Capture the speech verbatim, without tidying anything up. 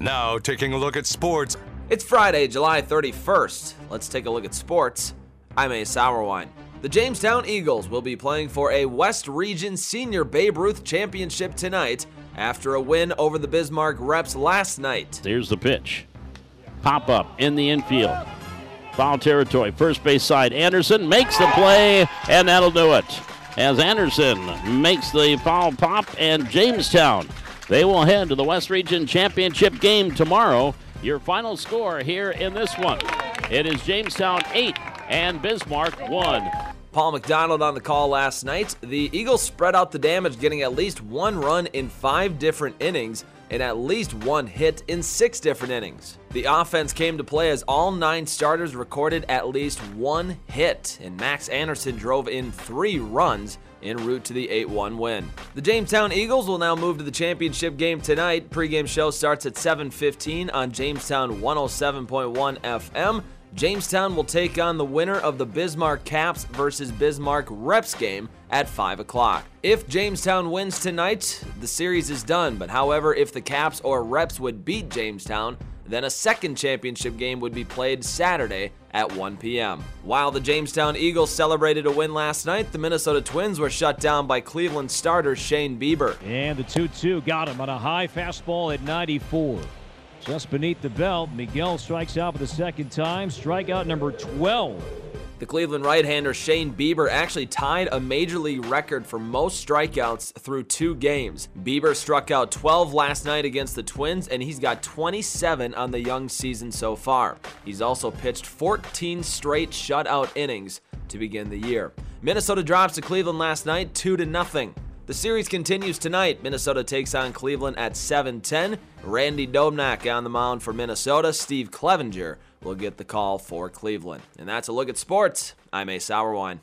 Now, taking a look at sports. It's Friday, July thirty-first. Let's take a look at sports. I'm Ace Sauerwine. The Jamestown Eagles will be playing for a West Region Senior Babe Ruth Championship tonight after a win over the Bismarck Reps last night. There's the pitch. Pop up in the infield. Foul territory, first base side. Anderson makes the play, and that'll do it. As Anderson makes the foul pop, and Jamestown, they will head to the West Region Championship game tomorrow. Your final score here in this one. It is Jamestown eight and Bismarck one. Paul McDonald on the call last night. The Eagles spread out the damage, getting at least one run in five different innings and at least one hit in six different innings. The offense came to play as all nine starters recorded at least one hit, and Max Anderson drove in three runs en route to the eight one win. The Jamestown Eagles will now move to the championship game tonight. Pre-game show starts at seven fifteen on Jamestown one oh seven point one F M. Jamestown will take on the winner of the Bismarck Caps versus Bismarck Reps game at five o'clock. If Jamestown wins tonight, the series is done, but however, if the Caps or Reps would beat Jamestown, then a second championship game would be played Saturday at one p.m. While the Jamestown Eagles celebrated a win last night, the Minnesota Twins were shut down by Cleveland starter Shane Bieber. And the two two got him on a high fastball at ninety-four. Just beneath the belt, Miguel strikes out for the second time, strikeout number twelve. The Cleveland right-hander Shane Bieber actually tied a major league record for most strikeouts through two games. Bieber struck out twelve last night against the Twins, and he's got twenty-seven on the young season so far. He's also pitched fourteen straight shutout innings to begin the year. Minnesota drops to Cleveland last night two to nothing. The series continues tonight. Minnesota takes on Cleveland at seven ten. Randy Dobnak on the mound for Minnesota. Steve Clevenger will get the call for Cleveland. And that's a look at sports. I'm Ace Sauerwine.